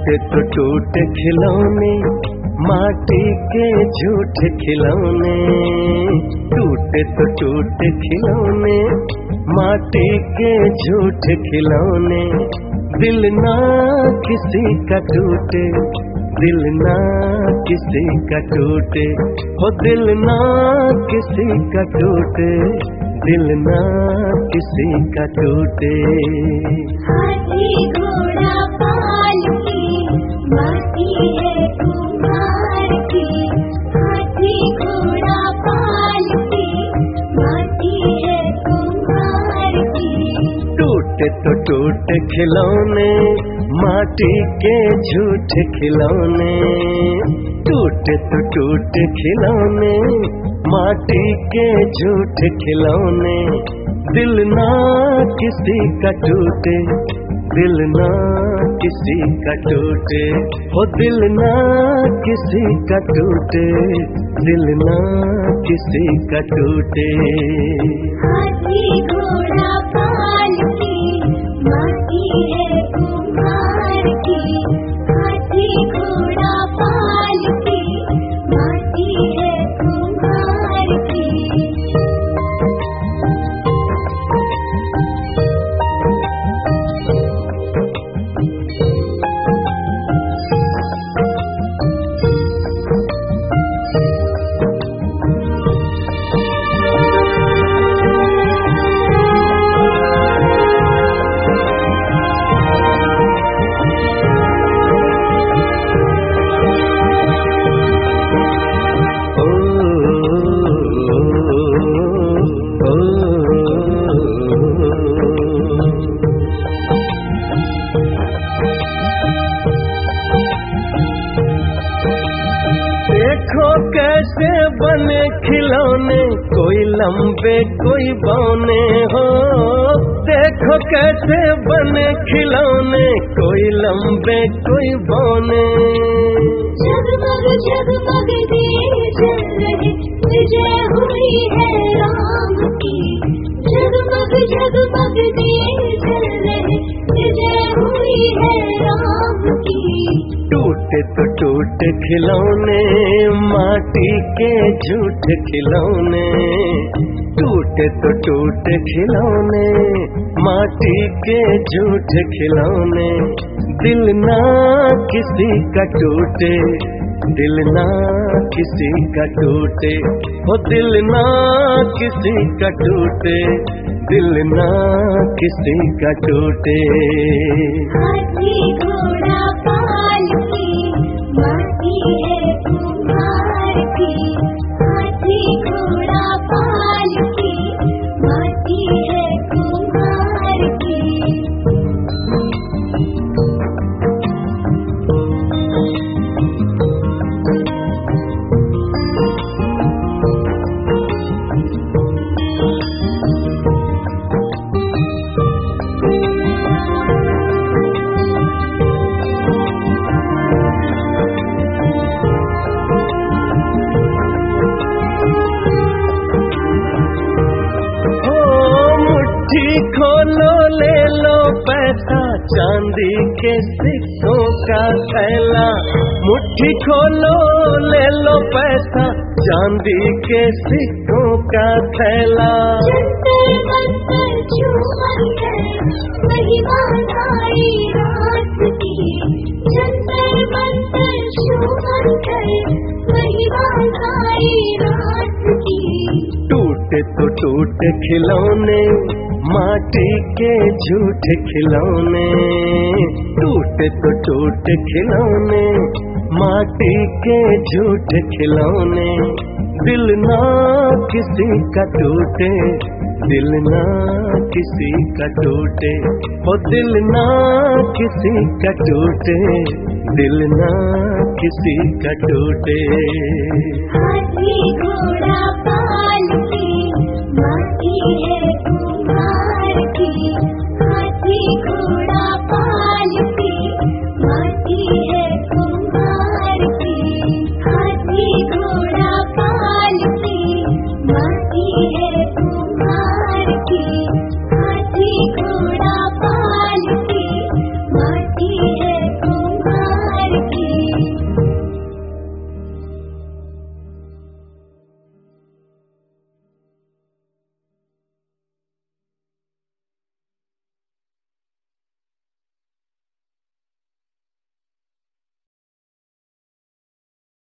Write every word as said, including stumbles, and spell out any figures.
टूटे तो टूटे खिलौने, माटी के झूठे खिलौने। टूटे तो टूटे खिलौने, माटी के झूठे खिलौने। दिल ना किसी का टूटे, दिल ना किसी का टूटे, हो दिल ना किसी का टूटे, दिल ना किसी का टूटे। हाथी घोड़ा पालकी माटी है कुम्हार की, हाथी घोड़ा पालकी माटी है कुम्हार की। टूटे तो टूटे खिलौने, माटी के झूठे खिलौने। टूटे तो टूटे खिलौने, माटी के झूठे खिलौने। दिल ना किसी का टूटे, दिल ना किसी का टूटे, हो दिल ना किसी का टूटे, दिल ना किसी का टूटे। हाथी घोड़ा पालकी माटी है कुम्हार की, हाथी घोड़ा पालकी माटी है कुम्हार की। देखो कैसे बने खिलौने, कोई लंबे कोई बौने हो। देखो कैसे बने खिलौने, कोई लंबे कोई बौने। जगमग जगमग दिए जल रहे, विजय हुई है राम की। जगमग जगमग दिए जल रहे, विजय हुई है राम की। टूटे तो टूटे खिलौने, माटी के झूठे खिलौने। टूटे तो टूटे खिलौने, माटी के झूठे खिलौने। दिल ना किसी का टूटे, दिल ना किसी का टूटे, हो दिल ना किसी का टूटे, दिल ना किसी का टूटे। हाथी घोड़ा पालकी माटी है कुम्हार की, हाथी घोड़ा पालकी माटी है कुम्हार की। खोलो ले लो पैसा, चांदी के सिक्कों का थैला। मुट्ठी खोलो ले लो पैसा, चांदी के सिक्कों का थैला। जंतर मंतर झूमर है महिमा नाई रात की, जंतर मंतर झूमर है महिमा नाई रात की। टूटे तो टूटे खिलौने, माटी के झूठे खिलौने। टूटे तो टूटे खिलौने, माटी के झूठे खिलौने। दिल ना किसी का टूटे, दिल ना किसी का टूटे, हो दिल ना किसी का टूटे, दिल ना किसी का टूटे। हाथी घोड़ा पालकी माटी है